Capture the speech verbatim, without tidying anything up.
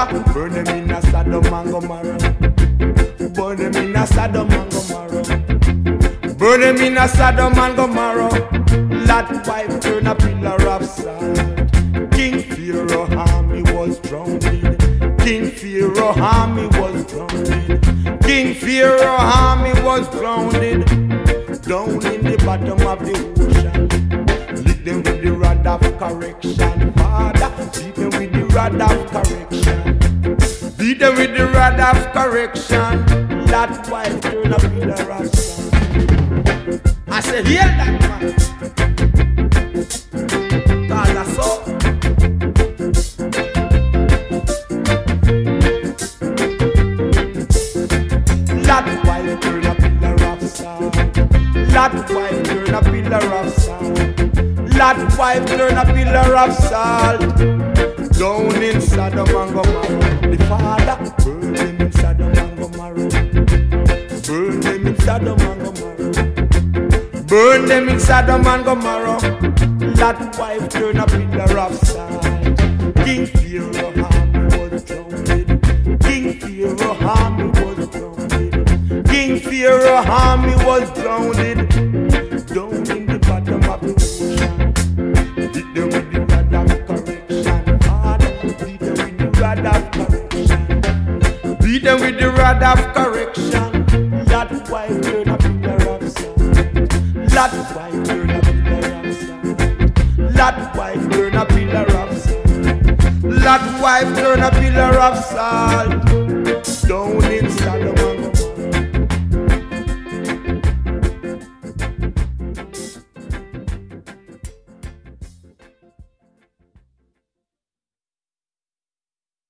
Father, burn them in a Sodom and Gomorrah. Burn them in a Sodom and Gomorrah. Burn them in a Sodom and Gomorrah. Lot wife turn a pillar of salt. King Pharaoh army was drowned. King Pharaoh army was drowned. King Pharaoh army was drowned. Down in the bottom of the ocean. Lick them with the rod of correction. Father, beat them with the rod of correction. Beat them with the rod of correction. That wife turn a pillar of salt. I say, hear that man. Cause I saw. That wife turn a pillar of salt. That wife turn a pillar of salt. That wife turn a pillar of salt. Down in Sodom and Gomorrah. The Father burn them in Sodom and Gomorrah. Burn them in Sodom and Gomorrah. Burn them in Sodom and Gomorrah. That wife turn a pillar of salt. King Pharaoh army was drowned. King Pharaoh army was drowned. King Pharaoh army was drowned. Down in the bottom of the ocean. Beat them with the rod of correction. Father, beat them with the rod of correction. Beat them with the rod of correction. That wife turn a pillar of salt. That wife turn a pillar of salt. That wife turn a pillar of salt. That wife turn a pillar of salt.